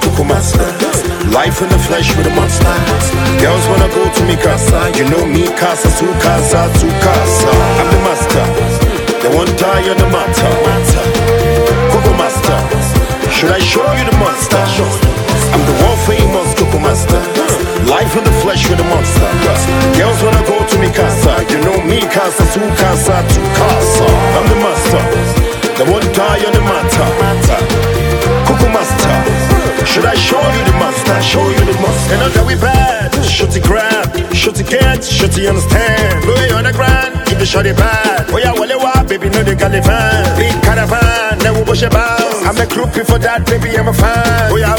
Cuckoo Master. Life in the flesh with a monster. Girls wanna go to me casa. You know me casa, su casa, tu casa. I'm the master. They won't die on the matter. Cuckoo Master. Should I show you the monster? I'm the world famous Cuckoo Master. Life in the flesh with a monster. Girls wanna go to me casa. You know me casa, su casa, tu casa. I'm the master. They won't die on the matter. Cuckoo Master. Should I show you the monster? Show you the monster. And that we bad. Should it grab? Should it get? Should it understand? Blow it on the ground. Keep the shorty bad. Oh yeah, well it was, baby, no they got the van. Big caravan, never wash about. I'm a groupie for that, baby, I'm a fan. Oh yeah,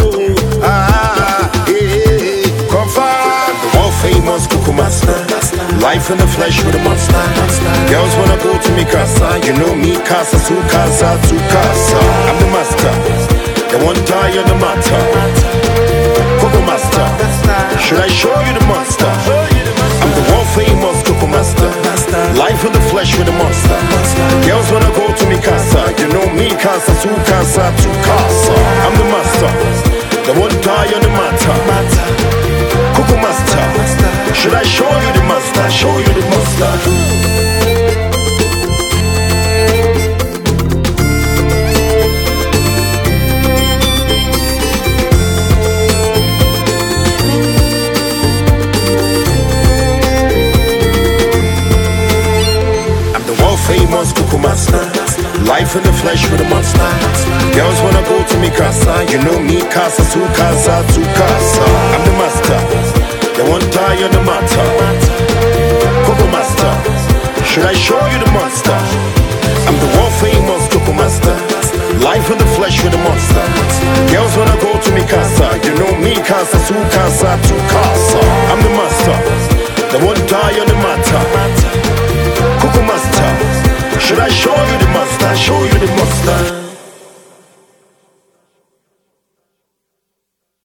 confirm. The world famous Cuckoo Master. Life in the flesh with a monster. Girls wanna go to me casa. You know me casa, su casa, tu casa. I'm the master. They won't die on the matter. Cuckoo Master. Should I show you the monster? I'm the world famous Cuckoo Master. Life in the flesh with a monster. Girls wanna go to me casa. You know me casa, su casa, tu casa. I'm the master. They won't die on the matter. Cuckoo Master. Should I show you the monster? Show you the monster. Famous Cuckoo Master. Life in the flesh with a monster. Girls wanna go to me casa. You know me casa, su casa, tu casa. I'm the master. They won't die on the matter. Cuckoo Master. Should I show you the monster? I'm the world famous Cuckoo Master. Life in the flesh with a monster. Girls wanna go to me casa. You know me casa, su casa, tu casa. I'm the master. They won't die on the matter.